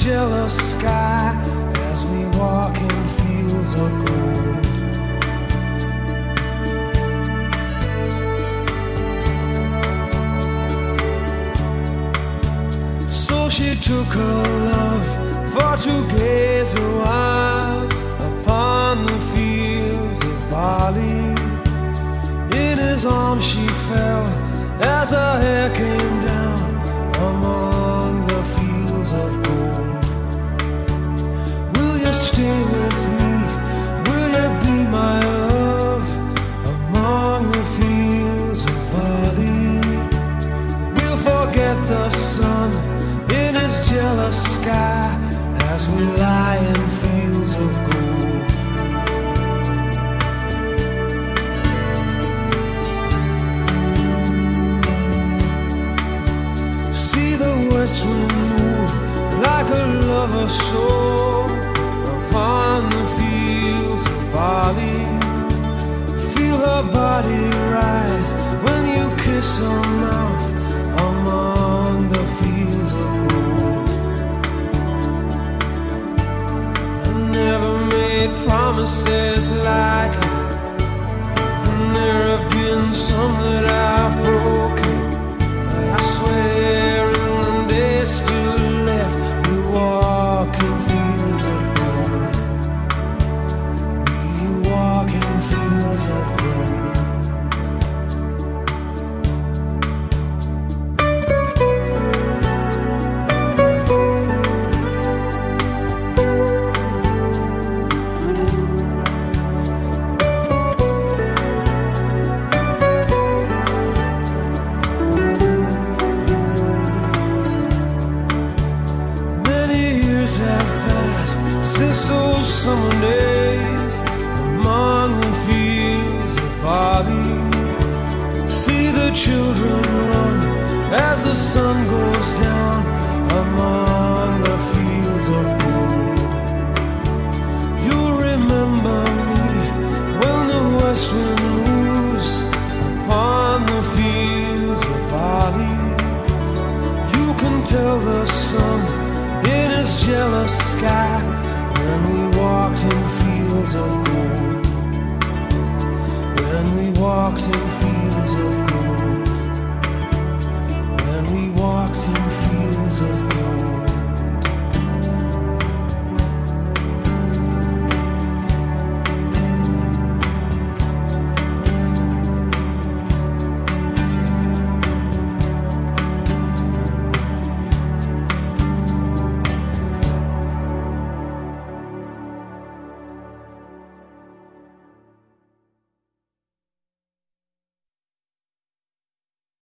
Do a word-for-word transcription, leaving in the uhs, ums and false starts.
jealous sky as we walk in fields of gold. So she took her love for to gaze a while upon the fields of barley. In his arms she fell as her hair came down among the fields of gold. Will you stay with me? Will you be my love among the fields of barley? We'll forget the sun in his jealous sky as we lie in fields of gold. See the west wind move like a lover's soul upon the fields of barley. Feel her body rise when you kiss her mouth among the fields of gold. I never made promises lightly, and there have been some that I've broken, but I swear in the days still left we walk in fields of gold. We walk in fields of gold. Since those summer days among the fields of barley, see the children run as the sun goes down among the fields of gold. You'll remember me when the west wind moves upon the fields of barley. You can tell the sun in his jealous sky when we walked in fields of gold. When we walked in fields of gold.